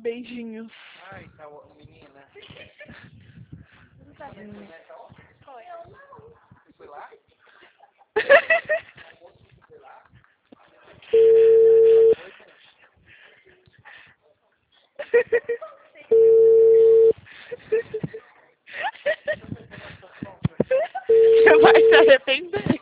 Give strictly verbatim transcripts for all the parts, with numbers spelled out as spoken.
beijinhos. Ai, tá, menina. Hum. Foi. Foi lá? Você vai se arrepender.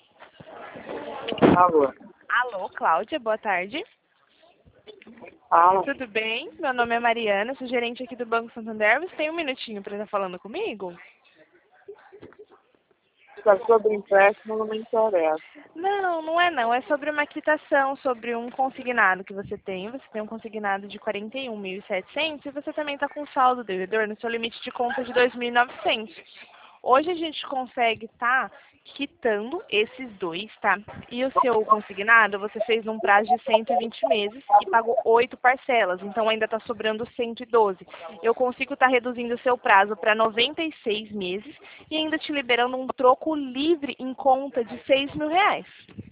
Alô, Alô, Cláudia, boa tarde. fala. Tudo bem? Meu nome é Mariana, sou gerente aqui do Banco Santander. Você tem um minutinho para estar falando comigo? Se é sobre empréstimo, não me interessa. Não, não é não. É sobre uma quitação, sobre um consignado que você tem. Você tem um consignado de quarenta e um mil e setecentos e você também está com saldo devedor no seu limite de conta de dois mil e novecentos. Hoje a gente consegue estar quitando esses dois, tá? E o seu consignado você fez num prazo de cento e vinte meses e pagou oito parcelas, então ainda está sobrando cento e doze. Eu consigo estar reduzindo o seu prazo para noventa e seis meses e ainda te liberando um troco livre em conta de seis mil reais.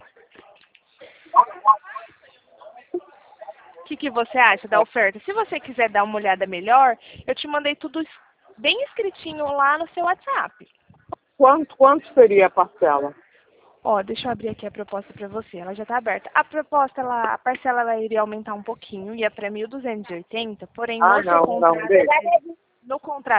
O que, que você acha da oferta? Se você quiser dar uma olhada melhor, eu te mandei tudo bem escritinho lá no seu WhatsApp. Quanto, quanto seria a parcela? Ó, deixa eu abrir aqui a proposta para você. Ela já está aberta. A proposta, ela, a parcela ela iria aumentar um pouquinho, ia para mil duzentos e oitenta, porém Ah, no seu não, não, contrato, deixa. no contrato